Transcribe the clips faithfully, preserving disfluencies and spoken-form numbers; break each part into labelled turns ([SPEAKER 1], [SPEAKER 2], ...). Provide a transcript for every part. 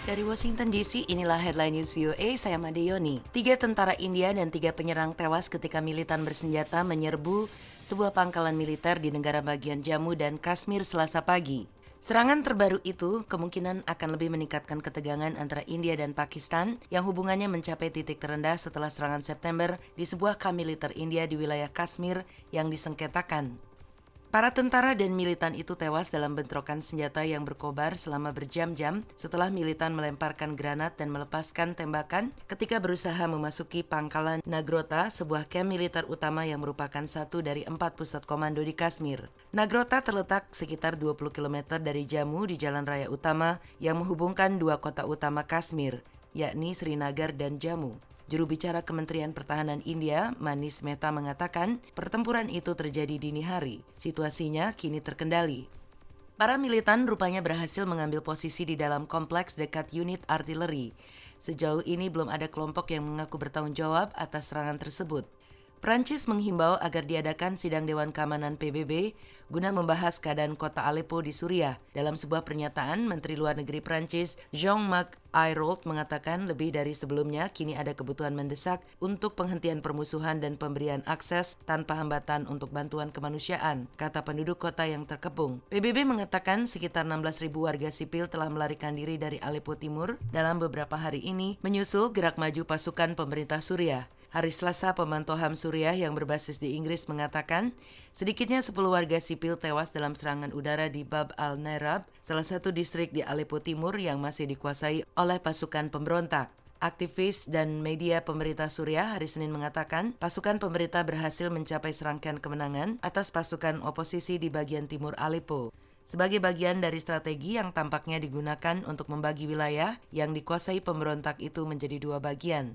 [SPEAKER 1] Dari Washington D C, inilah Headline News V O A, saya Made Yoni. Tiga tentara India dan tiga penyerang tewas ketika militan bersenjata menyerbu sebuah pangkalan militer di negara bagian Jammu dan Kashmir Selasa pagi. Serangan terbaru itu kemungkinan akan lebih meningkatkan ketegangan antara India dan Pakistan yang hubungannya mencapai titik terendah setelah serangan September di sebuah kamp militer India di wilayah Kashmir yang disengketakan. Para tentara dan militan itu tewas dalam bentrokan senjata yang berkobar selama berjam-jam setelah militan melemparkan granat dan melepaskan tembakan ketika berusaha memasuki pangkalan Nagrota, sebuah kamp militer utama yang merupakan satu dari empat pusat komando di Kashmir. Nagrota terletak sekitar dua puluh kilometer dari Jammu di jalan raya utama yang menghubungkan dua kota utama Kashmir, yakni Srinagar dan Jammu. Juru bicara Kementerian Pertahanan India, Manish Mehta mengatakan pertempuran itu terjadi dini hari. Situasinya kini terkendali. Para militan rupanya berhasil mengambil posisi di dalam kompleks dekat unit artileri. Sejauh ini belum ada kelompok yang mengaku bertanggung jawab atas serangan tersebut. Prancis menghimbau agar diadakan sidang Dewan Keamanan P B B guna membahas keadaan kota Aleppo di Suriah. Dalam sebuah pernyataan, Menteri Luar Negeri Prancis Jean-Marc Ayrault mengatakan lebih dari sebelumnya kini ada kebutuhan mendesak untuk penghentian permusuhan dan pemberian akses tanpa hambatan untuk bantuan kemanusiaan, kata penduduk kota yang terkepung. P B B mengatakan sekitar enam belas ribu warga sipil telah melarikan diri dari Aleppo Timur dalam beberapa hari ini menyusul gerak maju pasukan pemerintah Suriah. Hari Selasa, pemantau H A M Suriah yang berbasis di Inggris mengatakan sedikitnya sepuluh warga sipil tewas dalam serangan udara di Bab al-Nairab, salah satu distrik di Aleppo Timur yang masih dikuasai oleh pasukan pemberontak. Aktivis dan media pemerintah Suriah hari Senin mengatakan pasukan pemerintah berhasil mencapai serangkaian kemenangan atas pasukan oposisi di bagian timur Aleppo. Sebagai bagian dari strategi yang tampaknya digunakan untuk membagi wilayah yang dikuasai pemberontak itu menjadi dua bagian.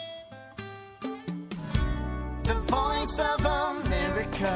[SPEAKER 2] The Voice of America.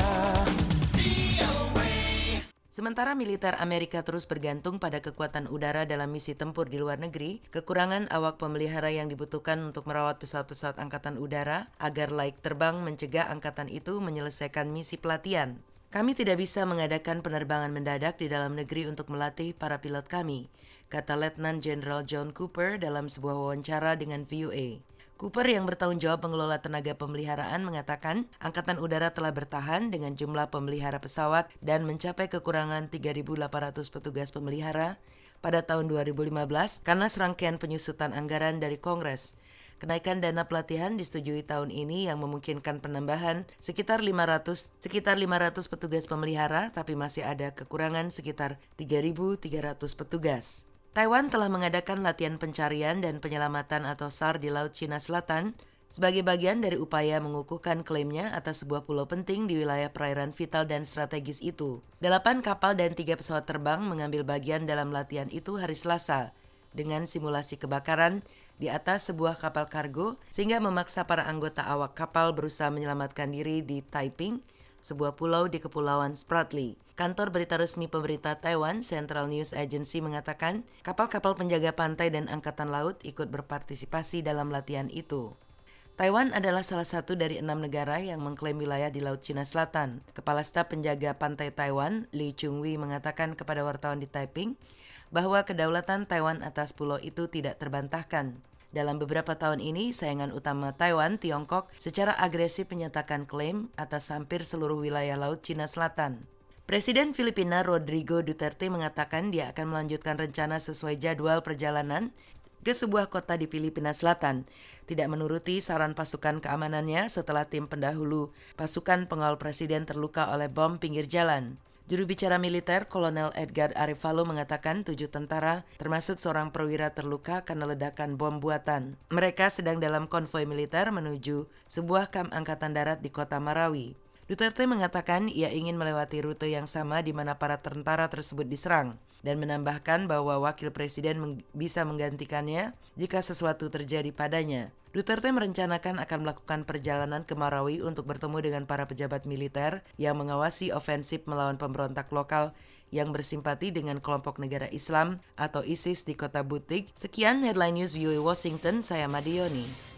[SPEAKER 1] Sementara militer Amerika terus bergantung pada kekuatan udara dalam misi tempur di luar negeri, kekurangan awak pemelihara yang dibutuhkan untuk merawat pesawat-pesawat angkatan udara agar layak terbang mencegah angkatan itu menyelesaikan misi pelatihan. Kami tidak bisa mengadakan penerbangan mendadak di dalam negeri untuk melatih para pilot kami, kata Letnan Jenderal John Cooper dalam sebuah wawancara dengan V O A. Cooper yang bertanggung jawab mengelola tenaga pemeliharaan mengatakan Angkatan Udara telah bertahan dengan jumlah pemelihara pesawat dan mencapai kekurangan tiga ribu delapan ratus petugas pemelihara pada tahun dua ribu lima belas karena serangkaian penyusutan anggaran dari Kongres. Kenaikan dana pelatihan disetujui tahun ini yang memungkinkan penambahan sekitar lima ratus sekitar lima ratus petugas pemelihara, tapi masih ada kekurangan sekitar tiga ribu tiga ratus petugas. Taiwan telah mengadakan latihan pencarian dan penyelamatan atau S A R di Laut Cina Selatan sebagai bagian dari upaya mengukuhkan klaimnya atas sebuah pulau penting di wilayah perairan vital dan strategis itu. Delapan kapal dan tiga pesawat terbang mengambil bagian dalam latihan itu hari Selasa dengan simulasi kebakaran di atas sebuah kapal kargo sehingga memaksa para anggota awak kapal berusaha menyelamatkan diri di Taiping, sebuah pulau di Kepulauan Spratly. Kantor berita resmi pemerintah Taiwan, Central News Agency, mengatakan kapal-kapal penjaga pantai dan angkatan laut ikut berpartisipasi dalam latihan itu. Taiwan adalah salah satu dari enam negara yang mengklaim wilayah di Laut Cina Selatan. Kepala Staf Penjaga Pantai Taiwan, Lee Chung-wei, mengatakan kepada wartawan di Taiping bahwa kedaulatan Taiwan atas pulau itu tidak terbantahkan. Dalam beberapa tahun ini, saingan utama Taiwan, Tiongkok, secara agresif menyatakan klaim atas hampir seluruh wilayah Laut Cina Selatan. Presiden Filipina Rodrigo Duterte mengatakan dia akan melanjutkan rencana sesuai jadwal perjalanan ke sebuah kota di Filipina Selatan, tidak menuruti saran pasukan keamanannya setelah tim pendahulu pasukan pengawal presiden terluka oleh bom pinggir jalan. Juru bicara militer Kolonel Edgar Arevalo mengatakan tujuh tentara, termasuk seorang perwira, terluka karena ledakan bom buatan. Mereka sedang dalam konvoi militer menuju sebuah kamp angkatan darat di kota Marawi. Duterte mengatakan ia ingin melewati rute yang sama di mana para tentara tersebut diserang dan menambahkan bahwa wakil presiden meng- bisa menggantikannya jika sesuatu terjadi padanya. Duterte merencanakan akan melakukan perjalanan ke Marawi untuk bertemu dengan para pejabat militer yang mengawasi ofensif melawan pemberontak lokal yang bersimpati dengan kelompok negara Islam atau ISIS di kota Butik. Sekian Headline News V O A Washington, saya Made Yoni.